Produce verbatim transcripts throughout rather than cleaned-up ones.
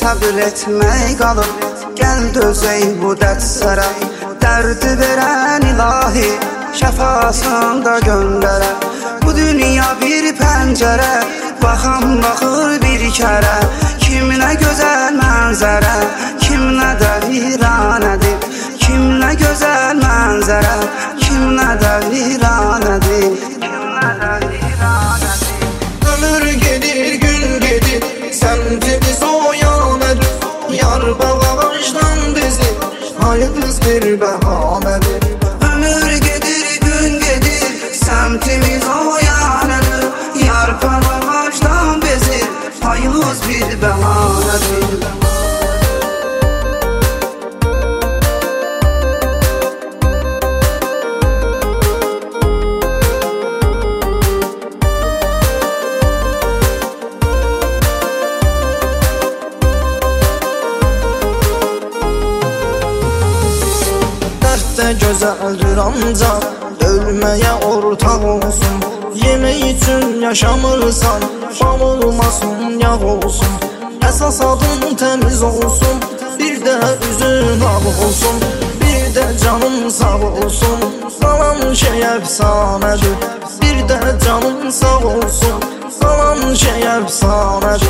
səbr etmək qalır. Gəl dözək bu dərslərə, dərdi verən ilahi şəfasında göndərə. Bu dünya bir pəncərə, baxan baxır bir kərə. Kiminə gözəl mənzərə, kiminə də viranədir. Kiminə gözəl mənzərə, kiminə də viranədir. Kiminə də viranədir. Ömür gedir, gün gedir, səmtimiz o yanədir. Yar bağışdan bizi, hayız bir bəhanədir. Ömür gedir, gün gedir, səmtimiz o yanədir. Yar bağışdan bizi, hayız bir bəhanədir. Dərddə gözəldir ancaq ölməyə ortaq olsun. Yemək üçün yaşamırsan, bal olmasın, yağ olsun. Əsas adın təmiz olsun, bir də üzün ağ olsun. Bir də canın sağ olsun, qalan şey əfsanədir. Bir də canın sağ olsun, qalan şey əfsanədir.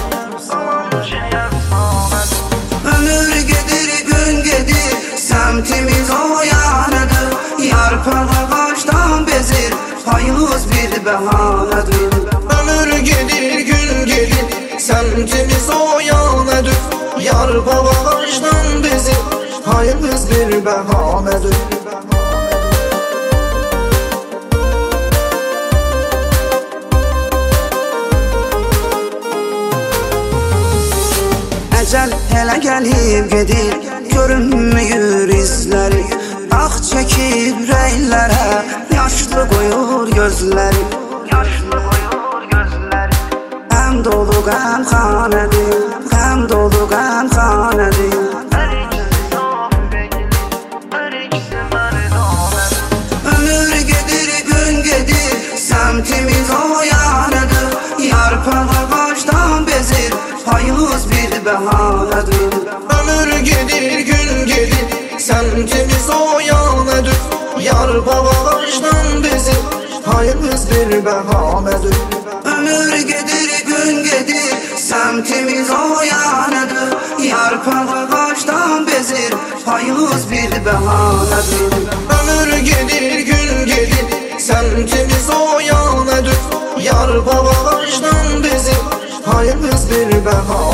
Ömür gedir, gün gedir, səmtimiz o yanədir. Yarpaq ağacdan bezir, hayız bir bəhanədir. Ömür gedir, gün gedir, səmtimiz o yanədir. Yarpaq ağacdan bezir, hayız bir bəhanədir. Əcəl hələ gəlib gedir, görünmüyor izləri. Ağ çəkib rəylərə, yaşlı qoyur gözləri. Yaşlı qoyur gözləri. Qəm dolu qəmxanədir, qəm dolu qəmxanədir. Ömür gedir, gün gedir, səmtimiz o yanədir. Yarpaq ağacdan bezir, hayız bir bəhanədir. Ömür gedir, gün gedir, səmtimiz o yanədir. Yarpaq ağacdan bezir, hayız bir bəhanədir. Ömür gedir, gün gedir, səmtimiz o yanədir. Yarpaq ağacdan bezir, hayız bir bəhanədir. Ömür gedir, gün gedir, səmtimiz o yanədir. Yarpaq ağacdan bezir, hayız bir bəhanədir.